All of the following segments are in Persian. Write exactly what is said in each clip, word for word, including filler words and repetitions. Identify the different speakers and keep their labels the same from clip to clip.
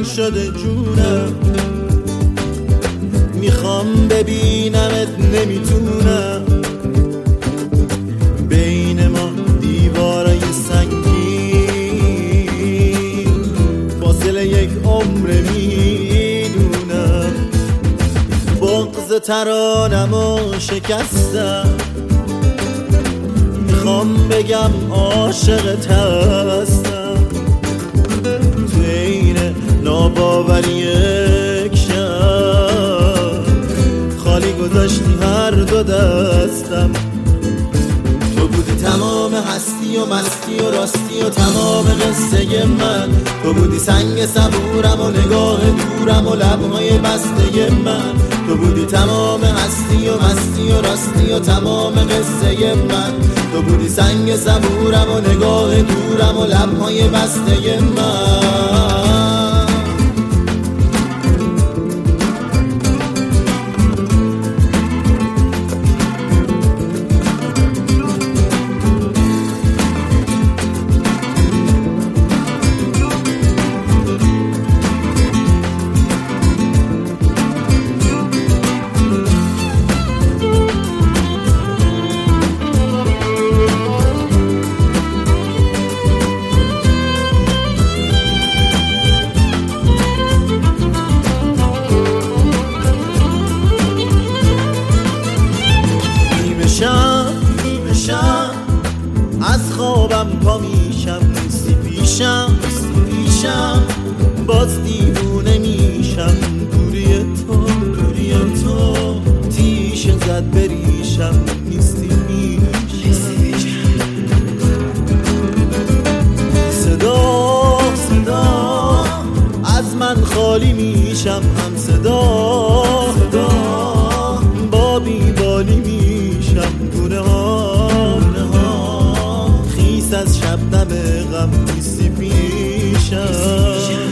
Speaker 1: شده جونم، میخوام ببینمت نمیتونم، بین ما دیوارای سنگین فاصله یک عمر میدونم. بغض ترانمو شکستم، میخوام بگم عاشقت هستم، تو این ناباوری یک شب خالی گذاشتی هر دو دستم. تو بودی تمام هستی و مستی و راستی و تمام قصه من، تو بودی سنگ صبورم و نگاه دورم و لبهای بسته من، تو بودی تمام هستی و مستی و راستی و تمام قصه من، تو بودی سنگ صبورم و نگاه دورم و لبهای بسته من. از خوابم پا میشم، نیستی پیشم نیستی پیشم، باز دیوونه میشم، دوری تو دوری تو تیشه زد بریشم، نیستی پیشم. صدا صدا از من خالی میشم، هم صدا صدا با بیبالی میشم، گونه ها از شبنم غم نیستی پیشم.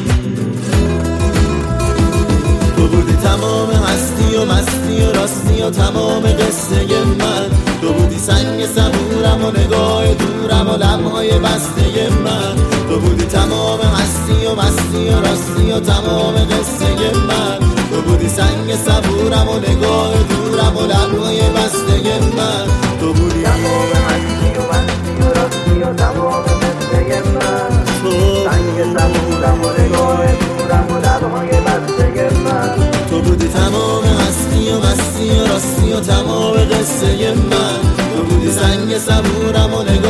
Speaker 1: تو بودی تمام هستی و مستی و راستی و تمام قصه من، تو بودی سنگ صبورم و نگاه دورم و لبهای بسته من، تو بودی تمام هستی و مستی و راستی و تمام قصه من، تو بودی سنگ صبورم و نگاه دورم و لبهای بسته من، تو بودی
Speaker 2: تمام هستی و مستی و راستی و تمام قصه من، سنگ صبورم و نگاه دورم و لبهای بسته من،
Speaker 1: تو بودی تمام هستی و مستی و راستی و تمام قصه من، تو بودی سنگ صبورم و نگاه